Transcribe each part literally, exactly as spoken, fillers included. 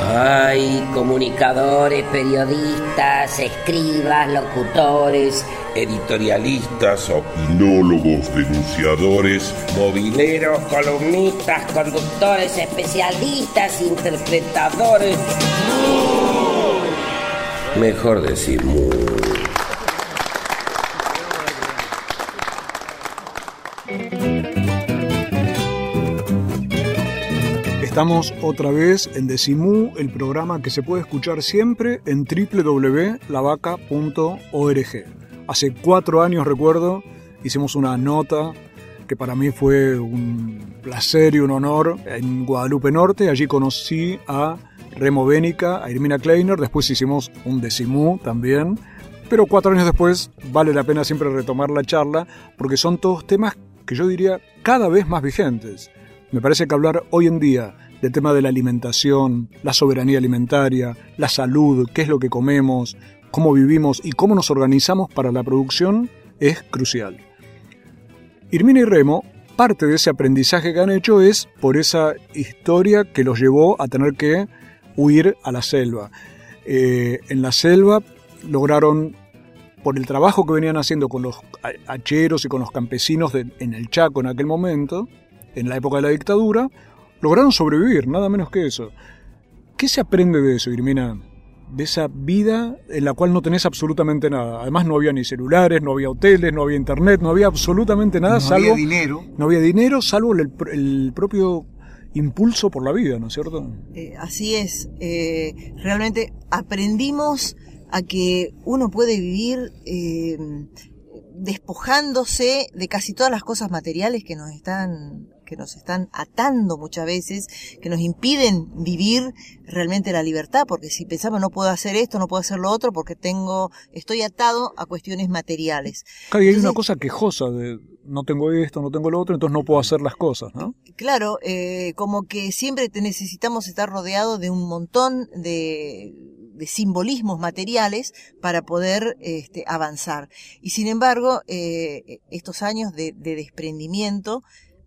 Hay comunicadores, periodistas, escribas, locutores, editorialistas, opinólogos, denunciadores, mobileros, columnistas, conductores, especialistas, interpretadores. Mejor decir mu. Estamos otra vez en Decimú, el programa que se puede escuchar siempre en doble u doble u doble u punto la vaca punto org. Hace cuatro años, recuerdo, hicimos una nota que para mí fue un placer y un honor en Guadalupe Norte. Allí conocí a Remo Bénica, a Irmina Kleiner, después hicimos un Decimú también. Pero cuatro años después vale la pena siempre retomar la charla porque son todos temas que yo diría cada vez más vigentes. Me parece que hablar hoy en día del tema de la alimentación, la soberanía alimentaria, la salud, qué es lo que comemos, cómo vivimos y cómo nos organizamos para la producción es crucial. Irmina y Remo, parte de ese aprendizaje que han hecho es por esa historia que los llevó a tener que huir a la selva. Eh, en la selva lograron, por el trabajo que venían haciendo con los hacheros y con los campesinos de, en el Chaco en aquel momento, en la época de la dictadura, lograron sobrevivir, nada menos que eso. ¿Qué se aprende de eso, Irmina? De esa vida en la cual no tenés absolutamente nada. Además no había ni celulares, no había hoteles, no había internet, no había absolutamente nada. No salvo, había dinero. No había dinero, salvo el, el propio impulso por la vida, ¿no es cierto? Eh, así es. Eh, realmente aprendimos a que uno puede vivir eh, despojándose de casi todas las cosas materiales que nos están... que nos están atando muchas veces, que nos impiden vivir realmente la libertad, porque si pensamos no puedo hacer esto, no puedo hacer lo otro, porque tengo, estoy atado a cuestiones materiales. Claro, y hay entonces, una cosa quejosa de no tengo esto, no tengo lo otro, entonces no puedo hacer las cosas, ¿no? Claro, eh, como que siempre te necesitamos estar rodeado de un montón de, de simbolismos materiales para poder este, avanzar. Y sin embargo, eh, estos años de, de desprendimiento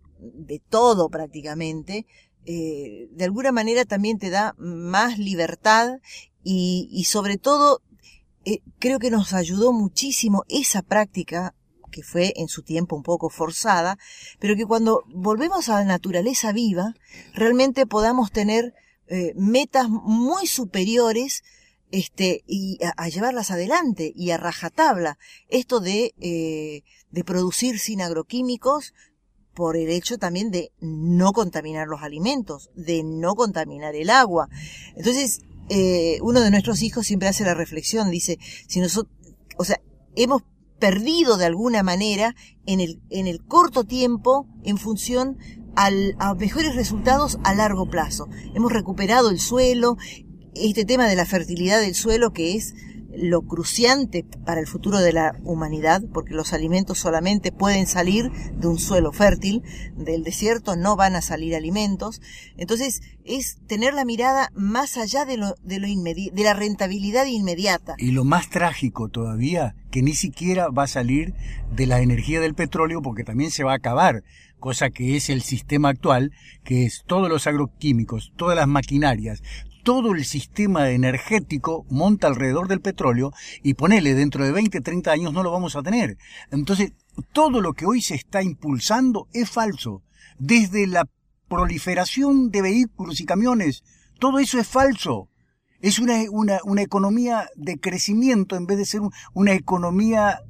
de todo prácticamente, eh, de alguna manera también te da más libertad y, y sobre todo eh, creo que nos ayudó muchísimo esa práctica que fue en su tiempo un poco forzada, pero que cuando volvemos a la naturaleza viva realmente podamos tener eh, metas muy superiores este y a, a llevarlas adelante y a rajatabla. Esto de eh, de producir sin agroquímicos, por el hecho también de no contaminar los alimentos, de no contaminar el agua. Entonces, eh, uno de nuestros hijos siempre hace la reflexión, dice, si nosotros, o sea, hemos perdido de alguna manera en el, en el corto tiempo en función al, a mejores resultados a largo plazo. Hemos recuperado el suelo, este tema de la fertilidad del suelo que es lo cruciante para el futuro de la humanidad, porque los alimentos solamente pueden salir de un suelo fértil, del desierto no van a salir alimentos. Entonces es tener la mirada más allá de lo, de lo inmedi- de la rentabilidad inmediata. Y lo más trágico todavía, que ni siquiera va a salir de la energía del petróleo, porque también se va a acabar, cosa que es el sistema actual, que es todos los agroquímicos, todas las maquinarias, todo el sistema energético monta alrededor del petróleo y ponele, dentro de veinte, treinta años no lo vamos a tener. Entonces, todo lo que hoy se está impulsando es falso. Desde la proliferación de vehículos y camiones, todo eso es falso. Es una, una, una economía de crecimiento en vez de ser un, una economía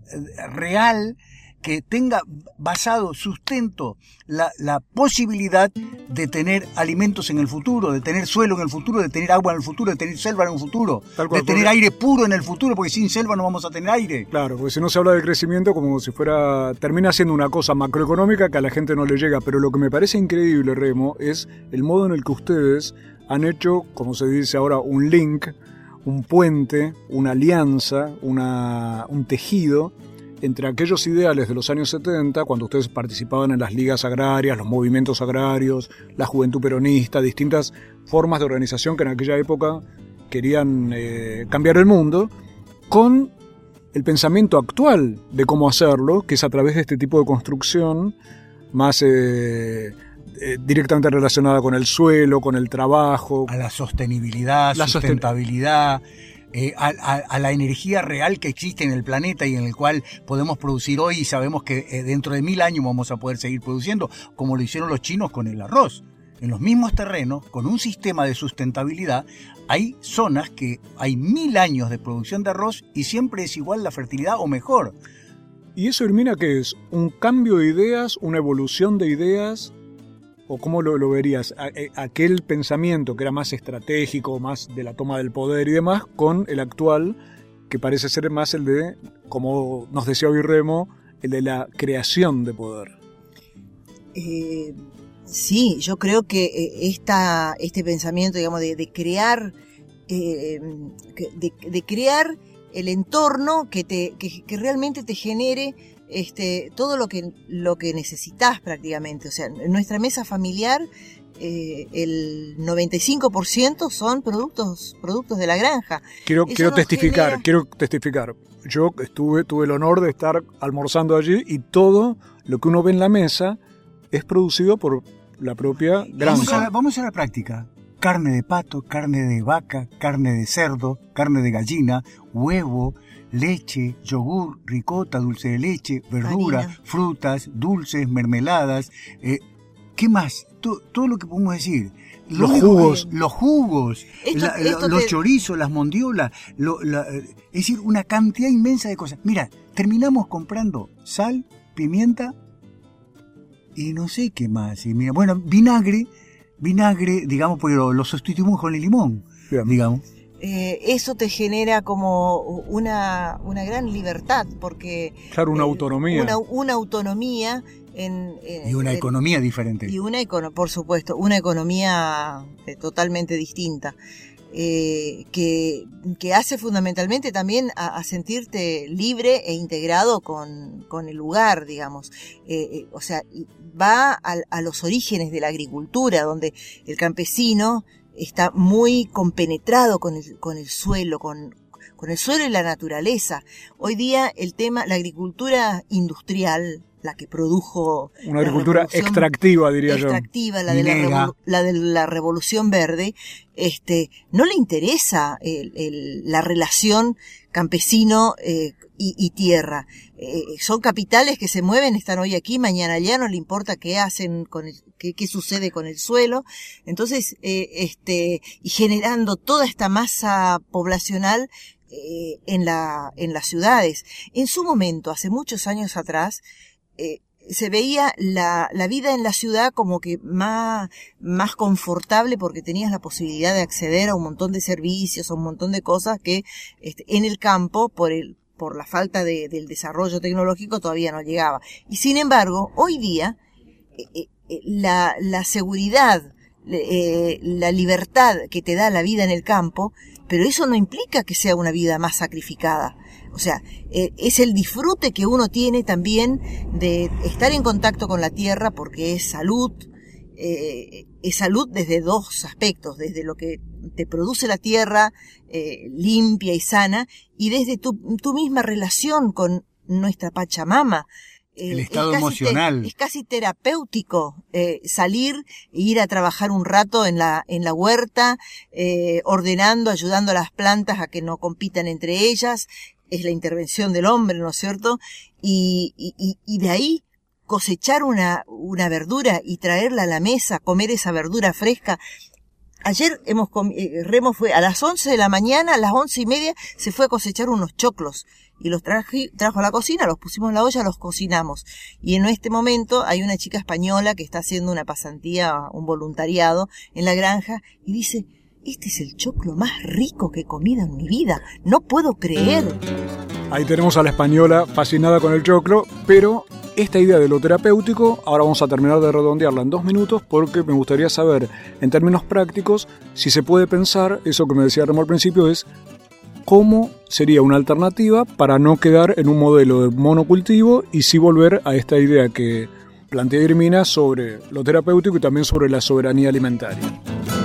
real que tenga basado, sustento, la, la posibilidad de tener alimentos en el futuro, de tener suelo en el futuro, de tener agua en el futuro, de tener selva en el futuro, cual, de tener porque... aire puro en el futuro, porque sin selva no vamos a tener aire. Claro, porque si no se habla de crecimiento como si fuera, termina siendo una cosa macroeconómica que a la gente no le llega, pero lo que me parece increíble, Remo, es el modo en el que ustedes han hecho, como se dice ahora, un link, un puente, una alianza, una, un tejido entre aquellos ideales de los años setenta, cuando ustedes participaban en las ligas agrarias, los movimientos agrarios, la juventud peronista, distintas formas de organización que en aquella época querían eh, cambiar el mundo, con el pensamiento actual de cómo hacerlo, que es a través de este tipo de construcción más eh, eh, directamente relacionada con el suelo, con el trabajo. A la sostenibilidad, la sustentabilidad, eh, a, a, a la energía real que existe en el planeta y en el cual podemos producir hoy y sabemos que eh, dentro de mil años vamos a poder seguir produciendo, como lo hicieron los chinos con el arroz. En los mismos terrenos, con un sistema de sustentabilidad, hay zonas que hay mil años de producción de arroz y siempre es igual la fertilidad o mejor. ¿Y eso, Hermina, qué es? ¿Un cambio de ideas, una evolución de ideas? ¿O cómo lo, lo verías? A, a, aquel pensamiento que era más estratégico, más de la toma del poder y demás, con el actual, que parece ser más el de, como nos decía hoy Remo, el de la creación de poder. Eh... Sí, yo creo que esta, este pensamiento, digamos, de, de crear, eh, de, de crear el entorno que te, que, que realmente te genere este, todo lo que, lo que necesitas prácticamente. O sea, en nuestra mesa familiar, eh, el noventa y cinco por ciento son productos, productos de la granja. Quiero, quiero testificar, genera... quiero testificar. Yo estuve, tuve el honor de estar almorzando allí y todo lo que uno ve en la mesa es producido por la propia granja. Vamos a, vamos a la práctica. Carne de pato, carne de vaca, carne de cerdo, carne de gallina, huevo, leche, yogur, ricota, dulce de leche, verdura, harina, frutas, dulces, mermeladas. Eh, ¿Qué más? Todo, todo lo que podemos decir. Los jugos. Que, los jugos, esto, la, esto los te... chorizos, las mondiolas. Lo, la, es decir, una cantidad inmensa de cosas. Mira, terminamos comprando sal, pimienta, y no sé qué más. Y mira, bueno, vinagre, vinagre, digamos, pero lo sustituimos con el limón, Bien. digamos. Eh, eso te genera como una, una gran libertad, porque... Claro, una eh, autonomía. Una, una autonomía en, en... Y una en, economía diferente. Y una, por supuesto, una economía eh, totalmente distinta. Eh, que, que hace fundamentalmente también a, a sentirte libre e integrado con, con el lugar, digamos. Eh, eh, o sea, va a, a los orígenes de la agricultura, donde el campesino está muy compenetrado con el, con el suelo, con, con el suelo y la naturaleza. Hoy día el tema, la agricultura industrial, la que produjo... Una agricultura extractiva, diría extractiva, yo. La de la, la de la Revolución Verde, este, no le interesa el, el, la relación campesino eh, y, y tierra. Eh, son capitales que se mueven, están hoy aquí, mañana allá, no le importa qué hacen, con el, qué, qué sucede con el suelo. Entonces, eh, este, y generando toda esta masa poblacional eh, en la, en las ciudades. En su momento, hace muchos años atrás, Eh, se veía la, la vida en la ciudad como que más, más confortable porque tenías la posibilidad de acceder a un montón de servicios, a un montón de cosas que este, en el campo, por el, por la falta de, del desarrollo tecnológico, todavía no llegaba. Y sin embargo, hoy día, eh, eh, la, la seguridad, eh, la libertad que te da la vida en el campo, pero eso no implica que sea una vida más sacrificada. O sea, eh, es el disfrute que uno tiene también de estar en contacto con la tierra, porque es salud, eh, es salud desde dos aspectos, desde lo que te produce la tierra eh, limpia y sana, y desde tu, tu misma relación con nuestra Pachamama. Eh, el estado es emocional. Te, es casi terapéutico eh, salir e ir a trabajar un rato en la en la huerta, eh, ordenando, ayudando a las plantas a que no compitan entre ellas. Es la intervención del hombre, ¿no es cierto? Y, y, y de ahí cosechar una, una verdura y traerla a la mesa, comer esa verdura fresca. Ayer hemos comido, Remo fue a las once de la mañana, a las once y media se fue a cosechar unos choclos y los traje, trajo a la cocina, los pusimos en la olla, los cocinamos. Y en este momento hay una chica española que está haciendo una pasantía, un voluntariado en la granja y dice: este es el choclo más rico que he comido en mi vida. No puedo creer. Ahí tenemos a la española fascinada con el choclo, pero esta idea de lo terapéutico, ahora vamos a terminar de redondearla en dos minutos porque me gustaría saber, en términos prácticos, si se puede pensar, eso que me decía Remo al principio, es cómo sería una alternativa para no quedar en un modelo de monocultivo y sí volver a esta idea que plantea Hermina sobre lo terapéutico y también sobre la soberanía alimentaria.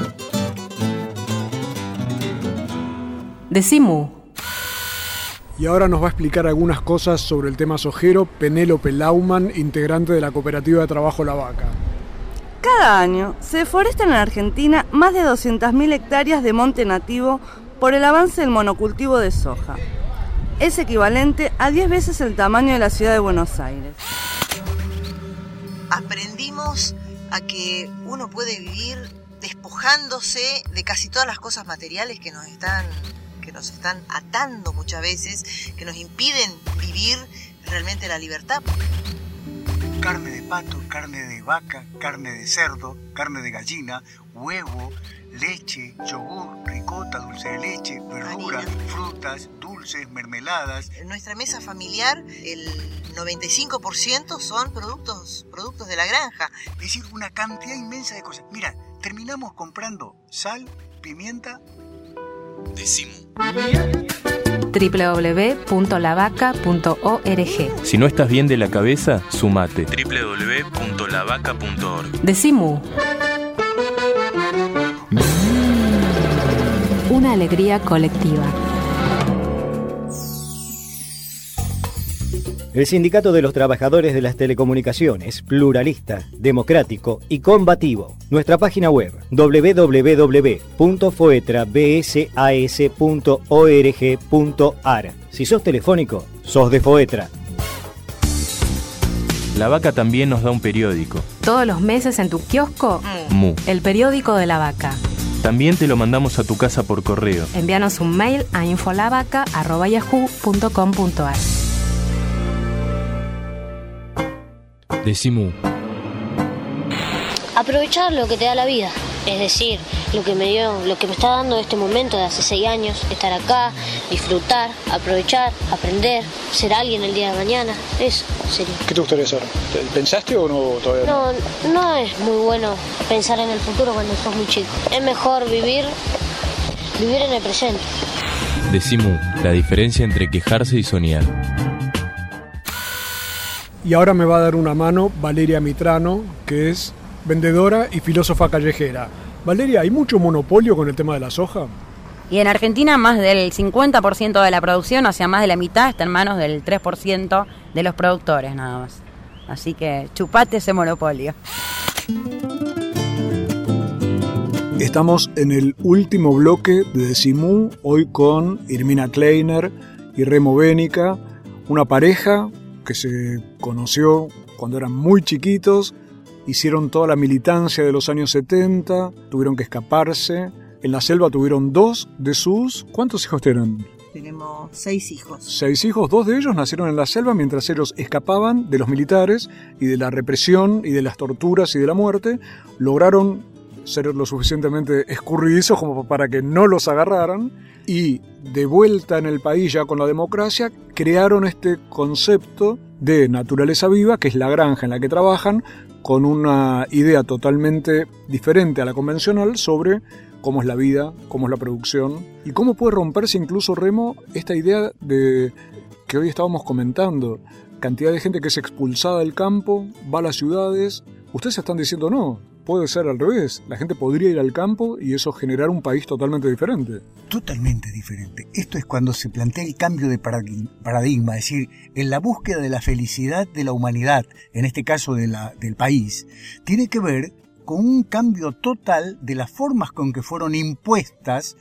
Decimu. Y ahora nos va a explicar algunas cosas sobre el tema sojero Penélope Lauman, integrante de la Cooperativa de Trabajo La Vaca. Cada año se deforestan en Argentina más de doscientas mil hectáreas de monte nativo por el avance del monocultivo de soja. Es equivalente a diez veces el tamaño de la ciudad de Buenos Aires. Aprendimos a que uno puede vivir despojándose de casi todas las cosas materiales que nos están, que nos están atando muchas veces, que nos impiden vivir realmente la libertad. Carne de pato, carne de vaca, carne de cerdo, carne de gallina, huevo, leche, yogur, ricota, dulce de leche, verduras, frutas, dulces, mermeladas. En nuestra mesa familiar el noventa y cinco por ciento son productos, productos de la granja. Es decir, una cantidad inmensa de cosas. Mira, terminamos comprando sal, pimienta. Decimú. doble u doble u doble u punto la vaca punto org. Si no estás bien de la cabeza, sumate. doble u doble u doble u punto la vaca punto org. Decimú. Una alegría colectiva. El Sindicato de los Trabajadores de las Telecomunicaciones, pluralista, democrático y combativo. Nuestra página web doble u doble u doble u punto foetrabsas punto org punto ar. Si sos telefónico, sos de Foetra. La Vaca también nos da un periódico. Todos los meses en tu kiosco, Mu. El periódico de la vaca. También te lo mandamos a tu casa por correo. Envíanos un mail a infolavaca arroba yahoo punto com punto ar. Decimú. Aprovechar lo que te da la vida, es decir, lo que me dio, lo que me está dando este momento de hace seis años, estar acá, disfrutar, aprovechar, aprender, ser alguien el día de mañana, eso sería. ¿Qué te gustaría ser? ¿Pensaste o no todavía? No, no es muy bueno pensar en el futuro cuando sos muy chico. Es mejor vivir, vivir en el presente. Decimú, la diferencia entre quejarse y soñar. Y ahora me va a dar una mano Valeria Mitrano, que es vendedora y filósofa callejera. Valeria, ¿hay mucho monopolio con el tema de la soja? Y en Argentina más del cincuenta por ciento de la producción, o sea, más de la mitad, está en manos del tres por ciento de los productores nada más. Así que chupate ese monopolio. Estamos en el último bloque de Decimú, hoy con Irmina Kleiner y Remo Bénica, una pareja que se conoció cuando eran muy chiquitos, hicieron toda la militancia de los años setenta, tuvieron que escaparse. En la selva tuvieron dos de sus... ¿Cuántos hijos tienen? Tenemos seis hijos. Seis hijos, dos de ellos nacieron en la selva mientras ellos escapaban de los militares y de la represión y de las torturas y de la muerte. Lograron ser lo suficientemente escurridizos como para que no los agarraran y de vuelta en el país ya con la democracia crearon este concepto de naturaleza viva, que es la granja en la que trabajan, con una idea totalmente diferente a la convencional sobre cómo es la vida, cómo es la producción y cómo puede romperse incluso, Remo, esta idea de que hoy estábamos comentando, cantidad de gente que es expulsada del campo, va a las ciudades. Ustedes están diciendo no, puede ser al revés, la gente podría ir al campo y eso generar un país totalmente diferente. Totalmente diferente. Esto es cuando se plantea el cambio de paradigma, es decir, en la búsqueda de la felicidad de la humanidad, en este caso de la, del país, tiene que ver con un cambio total de las formas con que fueron impuestas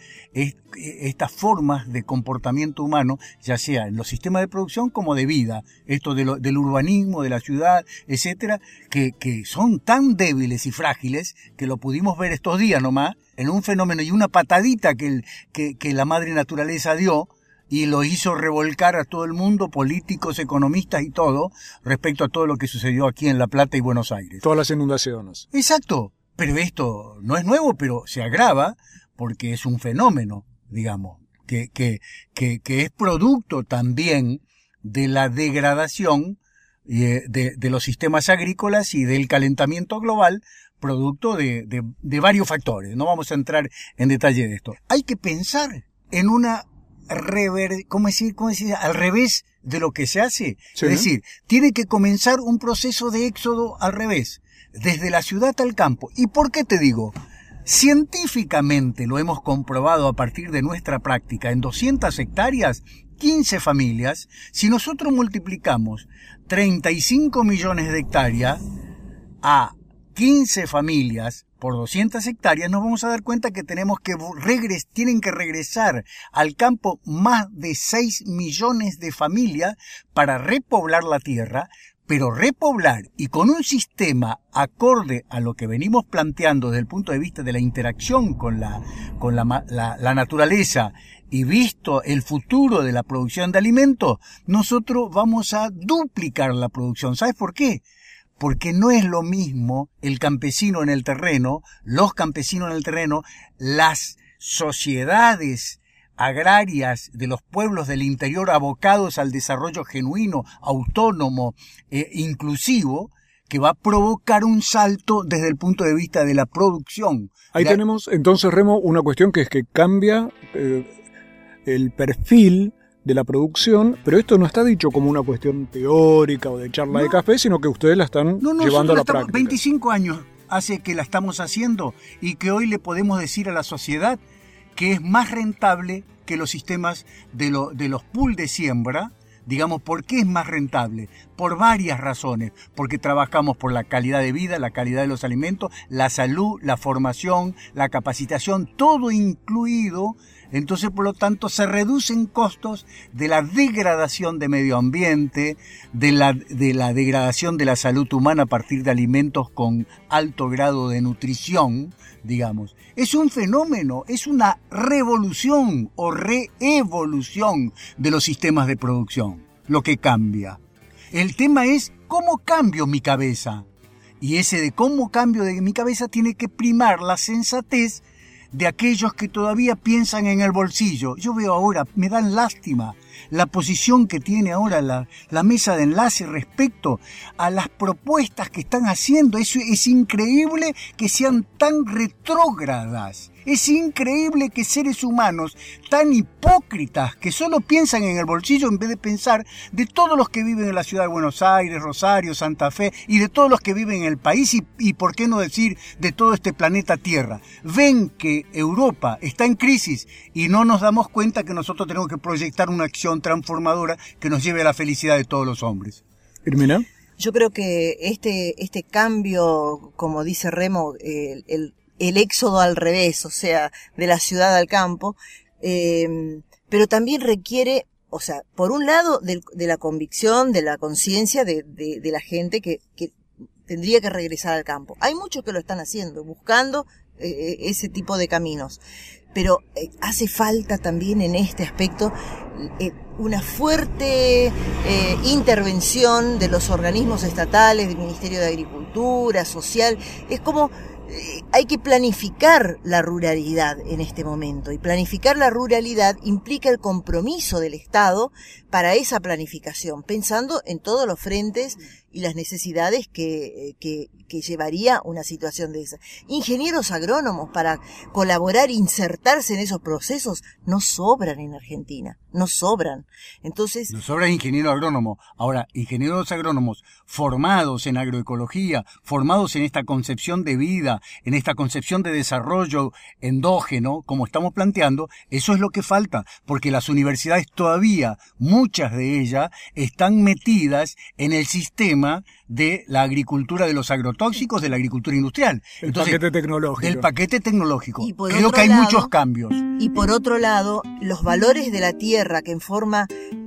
estas formas de comportamiento humano, ya sea en los sistemas de producción como de vida, esto de lo, del urbanismo, de la ciudad, etcétera, que, que son tan débiles y frágiles que lo pudimos ver estos días nomás, en un fenómeno y una patadita que, el, que, que la madre naturaleza dio, y lo hizo revolcar a todo el mundo, políticos, economistas y todo, respecto a todo lo que sucedió aquí en La Plata y Buenos Aires. Todas las inundaciones. Exacto, pero esto no es nuevo, pero se agrava porque es un fenómeno, digamos, que, que, que, que es producto también de la degradación eh, de, de los sistemas agrícolas y del calentamiento global, producto de, de, de varios factores. No vamos a entrar en detalle de esto. Hay que pensar en una rever, ¿cómo decir? ¿Cómo decir? Al revés de lo que se hace. Sí. Es decir, tiene que comenzar un proceso de éxodo al revés, desde la ciudad al campo. ¿Y por qué te digo? Científicamente lo hemos comprobado a partir de nuestra práctica. En doscientas hectáreas, quince familias, si nosotros multiplicamos treinta y cinco millones de hectáreas a quince familias por doscientas hectáreas, nos vamos a dar cuenta que tenemos que regres, tienen que regresar al campo más de seis millones de familias para repoblar la tierra, pero repoblar y con un sistema acorde a lo que venimos planteando desde el punto de vista de la interacción con la, con la, la, la naturaleza y visto el futuro de la producción de alimentos, nosotros vamos a duplicar la producción. ¿Sabes por qué? Porque no es lo mismo el campesino en el terreno, los campesinos en el terreno, las sociedades agrarias de los pueblos del interior abocados al desarrollo genuino, autónomo, eh, inclusivo, que va a provocar un salto desde el punto de vista de la producción. Ahí la... tenemos entonces, Remo, una cuestión que es que cambia eh, el perfil de la producción, pero esto no está dicho como una cuestión teórica o de charla no. de café, sino que ustedes la están no, no, llevando a la estamos, práctica. veinticinco años hace que la estamos haciendo y que hoy le podemos decir a la sociedad que es más rentable que los sistemas de, lo, de los pool de siembra. Digamos, ¿por qué es más rentable? Por varias razones. Porque trabajamos por la calidad de vida, la calidad de los alimentos, la salud, la formación, la capacitación, todo incluido. Entonces, por lo tanto, se reducen costos de la degradación de medio ambiente, de la, de la degradación de la salud humana a partir de alimentos con alto grado de nutrición, digamos. Es un fenómeno, es una revolución o reevolución de los sistemas de producción, lo que cambia. El tema es cómo cambio mi cabeza. Y ese de cómo cambio de mi cabeza tiene que primar la sensatez de aquellos que todavía piensan en el bolsillo. Yo veo ahora, me dan lástima la posición que tiene ahora la, la mesa de enlace respecto a las propuestas que están haciendo. Es, es increíble que sean tan retrógradas. Es increíble que seres humanos tan hipócritas que solo piensan en el bolsillo en vez de pensar de todos los que viven en la ciudad de Buenos Aires, Rosario, Santa Fe y de todos los que viven en el país y, y por qué no decir de todo este planeta Tierra. Ven que Europa está en crisis y no nos damos cuenta que nosotros tenemos que proyectar una acción transformadora que nos lleve a la felicidad de todos los hombres. ¿Irmina? Yo creo que este, este cambio, como dice Remo, el, el el éxodo al revés, o sea, de la ciudad al campo, eh, pero también requiere, o sea, por un lado, de, de la convicción, de la conciencia de, de, de la gente que, que tendría que regresar al campo. Hay muchos que lo están haciendo, buscando eh, ese tipo de caminos, pero eh, hace falta también en este aspecto eh, una fuerte eh, intervención de los organismos estatales, del Ministerio de Agricultura, Social. Es como hay que planificar la ruralidad en este momento, y planificar la ruralidad implica el compromiso del Estado para esa planificación, pensando en todos los frentes y las necesidades que, que, que llevaría una situación de esa. Ingenieros agrónomos para colaborar, insertarse en esos procesos, no sobran en Argentina, no sobran. Entonces, nos sobra ingeniero agrónomo. Ahora, ingenieros agrónomos formados en agroecología, formados en esta concepción de vida, en esta concepción de desarrollo endógeno, como estamos planteando, eso es lo que falta, porque las universidades todavía, muchas de ellas, están metidas en el sistema de la agricultura de los agrotóxicos, de la agricultura industrial. El Entonces, paquete tecnológico. El paquete tecnológico. Y por Creo otro que hay lado, muchos cambios. Y por otro lado, los valores de la tierra que en forma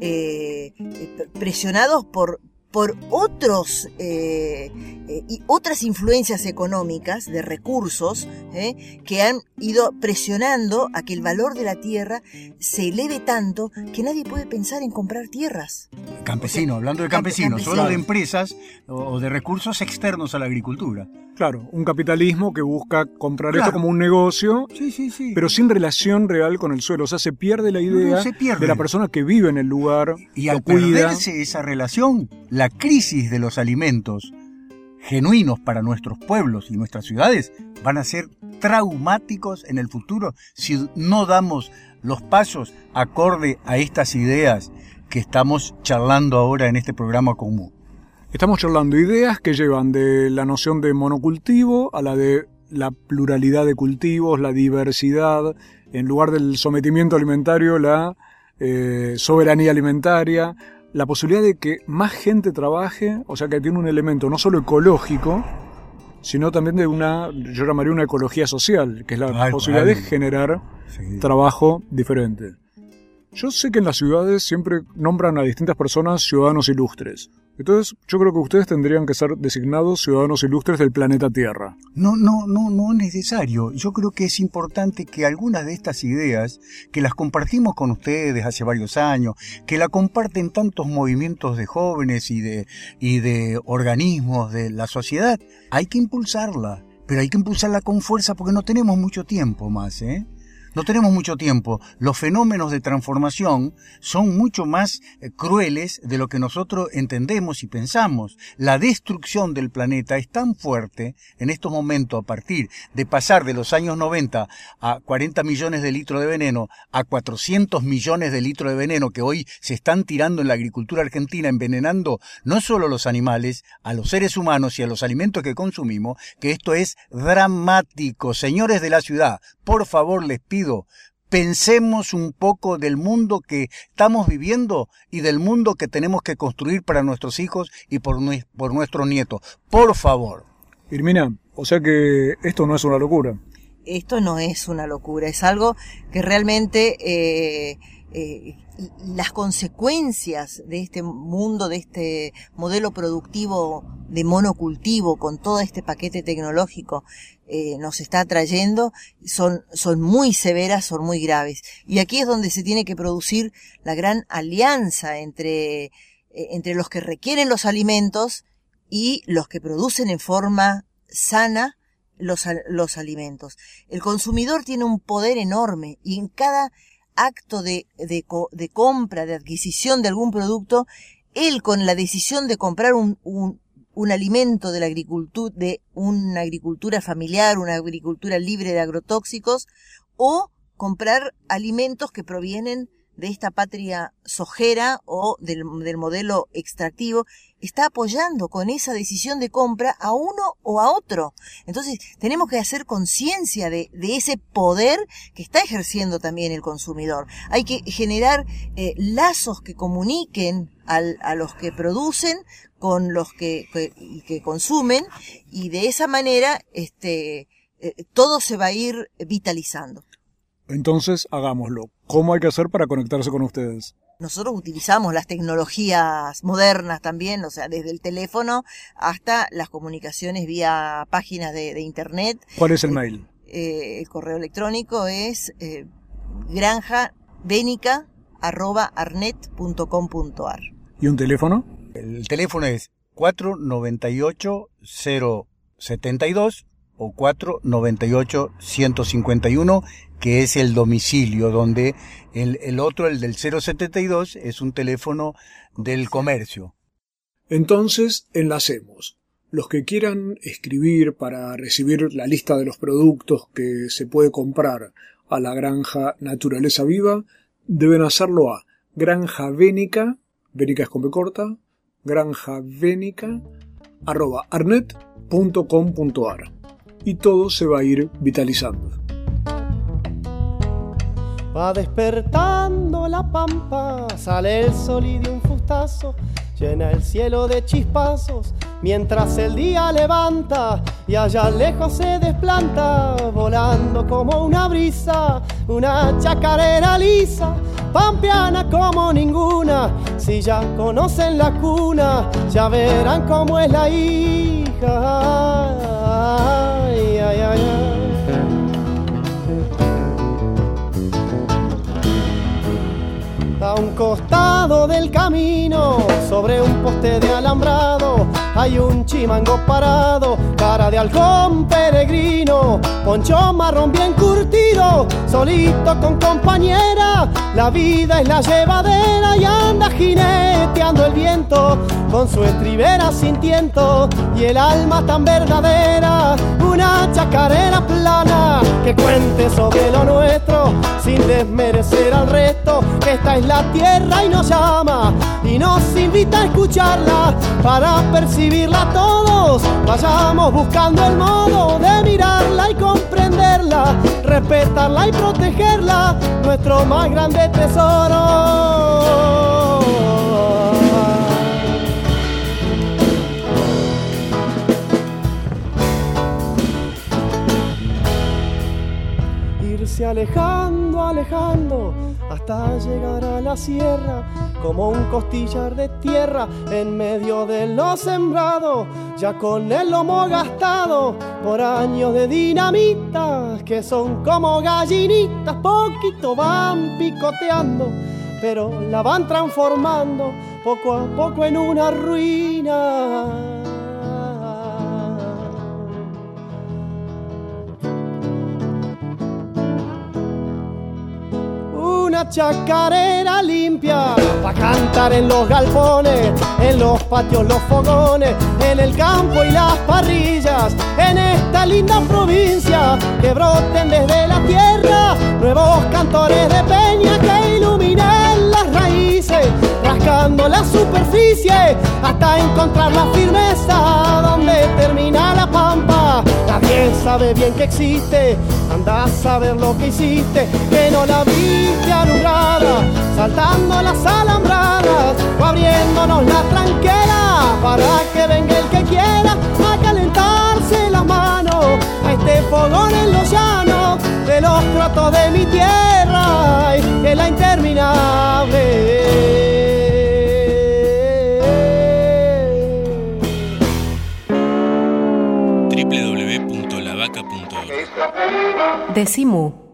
eh, presionados por por otros eh, eh, y otras influencias económicas de recursos eh, que han ido presionando a que el valor de la tierra se eleve tanto que nadie puede pensar en comprar tierras. Campesino, o sea, hablando de campesinos, campesino. Solo de empresas o de recursos externos a la agricultura. Claro, un capitalismo que busca comprar claro. esto como un negocio, sí, sí, sí. pero sin relación real con el suelo. O sea, se pierde la idea no, no, se pierde. de la persona que vive en el lugar, y lo al cuida. perderse esa relación, la crisis de los alimentos genuinos para nuestros pueblos y nuestras ciudades van a ser traumáticos en el futuro si no damos los pasos acorde a estas ideas que estamos charlando ahora en este programa común. Estamos charlando ideas que llevan de la noción de monocultivo a la de la pluralidad de cultivos, la diversidad, en lugar del sometimiento alimentario, la eh, soberanía alimentaria, la posibilidad de que más gente trabaje, o sea que tiene un elemento no solo ecológico, sino también de una, yo llamaría una ecología social, que es la Ay, posibilidad ay. de generar Sí. trabajo diferente. Yo sé que en las ciudades siempre nombran a distintas personas ciudadanos ilustres. Entonces, yo creo que ustedes tendrían que ser designados ciudadanos ilustres del planeta Tierra. No, no, no, no es necesario. Yo creo que es importante que algunas de estas ideas, que las compartimos con ustedes hace varios años, que la comparten tantos movimientos de jóvenes y de, y de organismos de la sociedad, hay que impulsarla. Pero hay que impulsarla con fuerza porque no tenemos mucho tiempo más, ¿eh? No tenemos mucho tiempo. Los fenómenos de transformación son mucho más eh, crueles de lo que nosotros entendemos y pensamos. La destrucción del planeta es tan fuerte en estos momentos, a partir de pasar de los años noventa a cuarenta millones de litros de veneno a cuatrocientos millones de litros de veneno que hoy se están tirando en la agricultura argentina, envenenando no solo a los animales, a los seres humanos y a los alimentos que consumimos, que esto es dramático. Señores de la ciudad, por favor les pido, pensemos un poco del mundo que estamos viviendo y del mundo que tenemos que construir para nuestros hijos y por, nue- por nuestros nietos. Por favor. Irmina, o sea que esto no es una locura. Esto no es una locura, es algo que realmente eh, eh, las consecuencias de este mundo, de este modelo productivo de monocultivo con todo este paquete tecnológico eh, nos está trayendo, son, son muy severas, son muy graves. Y aquí es donde se tiene que producir la gran alianza entre, eh, entre los que requieren los alimentos y los que producen en forma sana los, los alimentos. El consumidor tiene un poder enorme y en cada acto de, de, de compra, de adquisición de algún producto, él con la decisión de comprar un, un, un alimento de la agricultura, de una agricultura familiar, una agricultura libre de agrotóxicos, o comprar alimentos que provienen de esta patria sojera o del, del modelo extractivo, está apoyando con esa decisión de compra a uno o a otro. Entonces, tenemos que hacer conciencia de, de ese poder que está ejerciendo también el consumidor. Hay que generar eh, lazos que comuniquen al, a los que producen con los que, que, que consumen, y de esa manera este, eh, todo se va a ir vitalizando. Entonces, hagámoslo. ¿Cómo hay que hacer para conectarse con ustedes? Nosotros utilizamos las tecnologías modernas también, o sea, desde el teléfono hasta las comunicaciones vía páginas de, de internet. ¿Cuál es el mail? Eh, el correo electrónico es eh, granjavenica arroba arnet punto com punto ar. ¿Y un teléfono? El teléfono es cuatro noventa y ocho cero setenta y dos o cuatro noventa y ocho ciento cincuenta y uno, que es el domicilio, donde el, el otro, el del cero setenta y dos, es un teléfono del comercio. Entonces, enlacemos. Los que quieran escribir para recibir la lista de los productos que se puede comprar a la granja Naturaleza Viva, deben hacerlo a granjavenica, Venica es con B corta, granjavenica arroba arnet punto com punto ar. Y todo se va a ir vitalizando. Va despertando la pampa, sale el sol y de un fustazo llena el cielo de chispazos, mientras el día levanta y allá lejos se desplanta, volando como una brisa, una chacarera lisa, pampeana como ninguna. Si ya conocen la cuna, ya verán cómo es la hija. Ay, ay, ay, ay. A un costado del camino, sobre un poste de alambrado, hay un chimango parado, cara de halcón peregrino, poncho marrón bien curtido, solito con compañera, la vida es la llevadera y anda jineteando el viento, con su estribera sin tiento y el alma tan verdadera, una chacarera plana que cuente sobre lo nuestro, sin desmerecer al resto, que esta es la tierra y nos llama y nos invita a escucharla para percibirla todos. Vayamos buscando el modo de mirarla y comprenderla, respetarla y protegerla, nuestro más grande tesoro. irse alejando, alejando, hasta llegar a la sierra, como un costillar de tierra en medio de lo sembrado, ya con el lomo gastado por años de dinamitas, que son como gallinitas, poquito van picoteando, pero la van transformando poco a poco en una ruina. Una chacarera limpia pa' cantar en los galpones, en los patios, los fogones, en el campo y las parrillas, en esta linda provincia, que broten desde la tierra nuevos cantores de peña que iluminen las raíces, rascando la superficie hasta encontrar la firmeza donde termina la pampa. Nadie sabe bien que existe, anda a saber lo que hiciste, que no la viste alumbrada, saltando las alambradas o abriéndonos la tranquera para que venga el que quiera a calentarse las manos a este fogón en los llanos de los crotos de mi tierra, que es la interminable. Decimú.